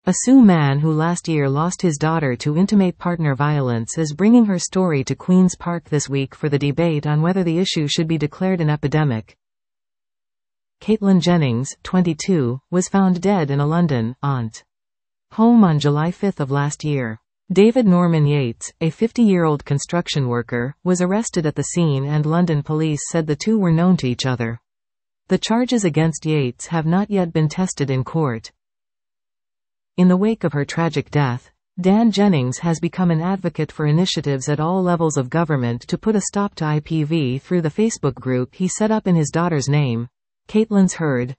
A Sioux man who last year lost his daughter to intimate partner violence is bringing her story to Queen's Park this week for the debate on whether the issue should be declared an epidemic. Caitlin Jennings, 22, was found dead in a London aunt home on July 5 of last year. David Norman Yates, a 50-year-old construction worker, was arrested at the scene, and London police said the two were known to each other. The charges against Yates have not yet been tested in court. In the wake of her tragic death, Dan Jennings has become an advocate for initiatives at all levels of government to put a stop to IPV through the Facebook group he set up in his daughter's name, Caitlin's Herd.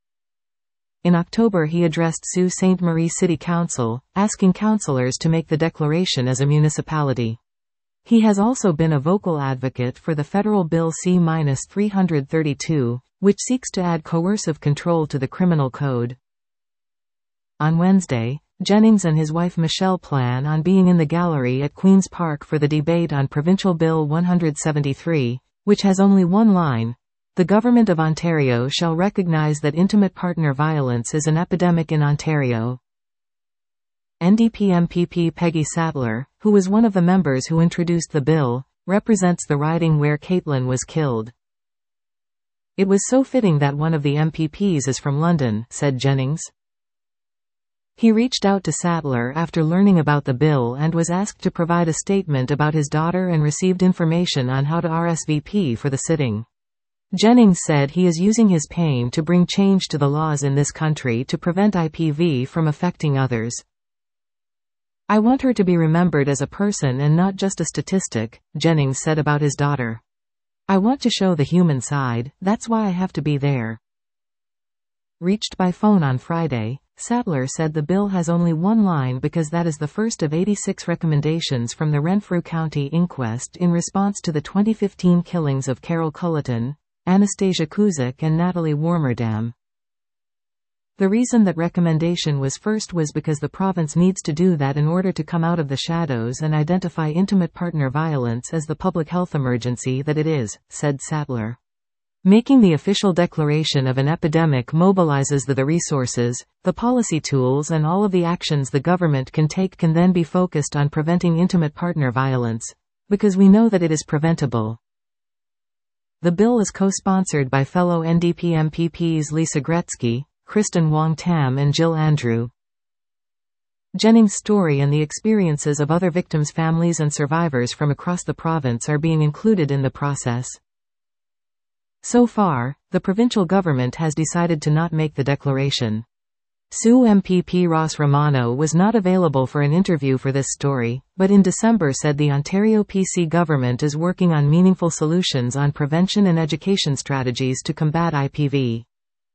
In October he addressed Sault Ste. Marie City Council, asking councillors to make the declaration as a municipality. He has also been a vocal advocate for the federal Bill C-332, which seeks to add coercive control to the criminal code. On Wednesday, Jennings and his wife Michelle plan on being in the gallery at Queen's Park for the debate on Provincial Bill 173, which has only one line: "The Government of Ontario shall recognise that intimate partner violence is an epidemic in Ontario." NDP MPP Peggy Sattler, who was one of the members who introduced the bill, represents the riding where Caitlin was killed. "It was so fitting that one of the MPPs is from London," said Jennings. He reached out to Sattler after learning about the bill and was asked to provide a statement about his daughter and received information on how to RSVP for the sitting. Jennings said he is using his pain to bring change to the laws in this country to prevent IPV from affecting others. "I want her to be remembered as a person and not just a statistic," Jennings said about his daughter. "I want to show the human side, that's why I have to be there." Reached by phone on Friday, Sattler said the bill has only one line because that is the first of 86 recommendations from the Renfrew County Inquest in response to the 2015 killings of Carol Culleton, Anastasia Kuzyk and Natalie Warmerdam. The reason that recommendation was first was because the province needs to do that in order to come out of the shadows and identify intimate partner violence as the public health emergency that it is, said Sattler. Making the official declaration of an epidemic mobilizes the resources, the policy tools and all of the actions the government can take can then be focused on preventing intimate partner violence, because we know that it is preventable. The bill is co-sponsored by fellow NDP MPPs Lisa Gretzky, Kristen Wong-Tam and Jill Andrew. Jennings' story and the experiences of other victims' families and survivors from across the province are being included in the process. So far, the provincial government has decided to not make the declaration. Sioux MPP Ross Romano was not available for an interview for this story, but in December said the Ontario PC government is working on meaningful solutions on prevention and education strategies to combat IPV.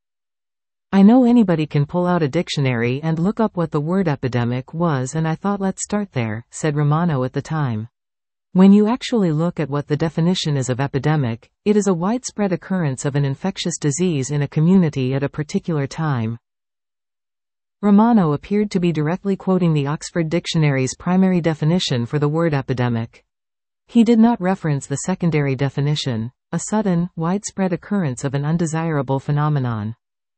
"I know anybody can pull out a dictionary and look up what the word epidemic was, and I thought let's start there," said Romano at the time. "When you actually look at what the definition is of epidemic, it is a widespread occurrence of an infectious disease in a community at a particular time." Romano appeared to be directly quoting the Oxford Dictionary's primary definition for the word epidemic. He did not reference the secondary definition, a sudden, widespread occurrence of an undesirable phenomenon.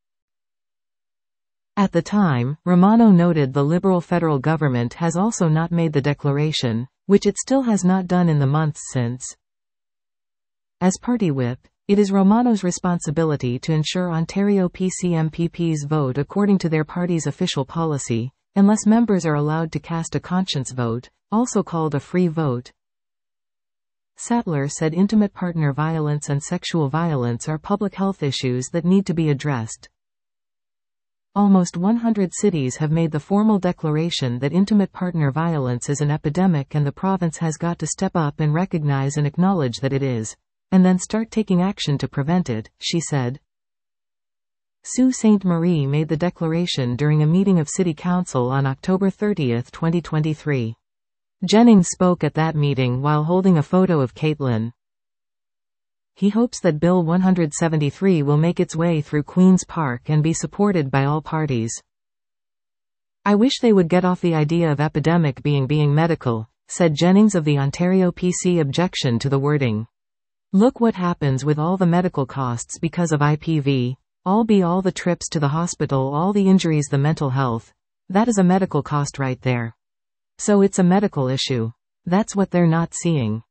At the time, Romano noted the Liberal federal government has also not made the declaration, which it still has not done in the months since. As party whip, it is Romano's responsibility to ensure Ontario PC MPPs vote according to their party's official policy, unless members are allowed to cast a conscience vote, also called a free vote. Sattler said intimate partner violence and sexual violence are public health issues that need to be addressed. Almost 100 cities have made the formal declaration that intimate partner violence is an epidemic, and the province has got to step up and recognize and acknowledge that it is, and then start taking action to prevent it, she said. Sault Ste. Marie made the declaration during a meeting of City Council on October 30, 2023. Jennings spoke at that meeting while holding a photo of Caitlin. He hopes that Bill 173 will make its way through Queen's Park and be supported by all parties. "I wish they would get off the idea of epidemic being medical," said Jennings of the Ontario PC objection to the wording. "Look what happens with all the medical costs because of IPV, all the trips to the hospital, all the injuries, the mental health. That is a medical cost right there. So it's a medical issue. That's what they're not seeing.